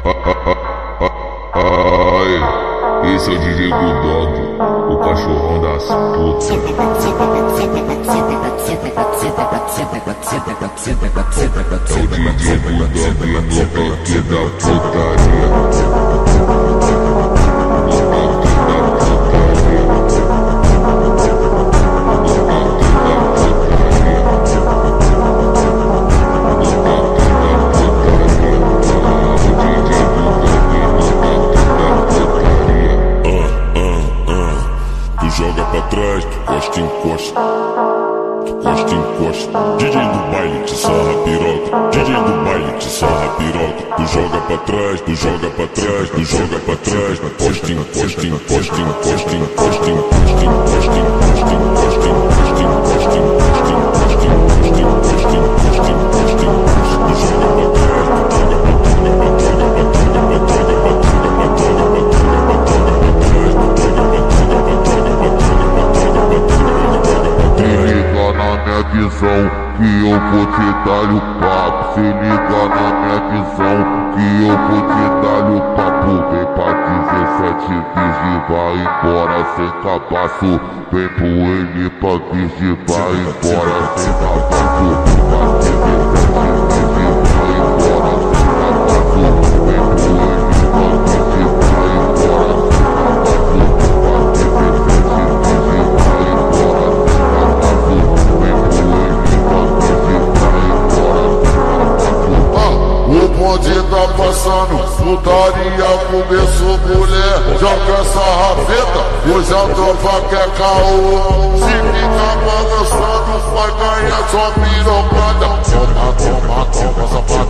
Ai, esse é o DJ Bulldog, o cachorrão das putas. É o DJ Bulldog no toque da putaria. Joga pra trás, tu costa, encosta. Tu costa, encosta. DJ do baile te sarra piroca. DJ do baile te sarra piroca. Tu joga pra trás, tu joga pra trás, tu joga pra trás. Costa, encosta, encosta, encosta, encosta, encosta, encosta, encosta, encosta, encosta, encosta, encosta, encosta, encosta, encosta, encosta, encosta, encosta. Tu joga pra trás, tu joga pra trás, joga pra trás, joga pra trás, joga pra trás, joga pra trás. Visão que eu vou te dar o papo. Se liga na minha visão que eu vou te dar o papo. Vem pra 17 virgem, vai embora sem cabaço. Vem pro N pra virgem, vai embora sem cabaço. Pra 17 virgem, vai embora sem cabaço. Vem pro N pra virgem, vai embora sem cabaço. Pra 17 virgem, vai embora sem cabaço. O bonde tá passando, putaria começou, mulher. Joga essa rafeta, hoje a tropa quer caô. Se ficar balançando, vai ganhar sua pirocada. Toma, toma, toma, safada.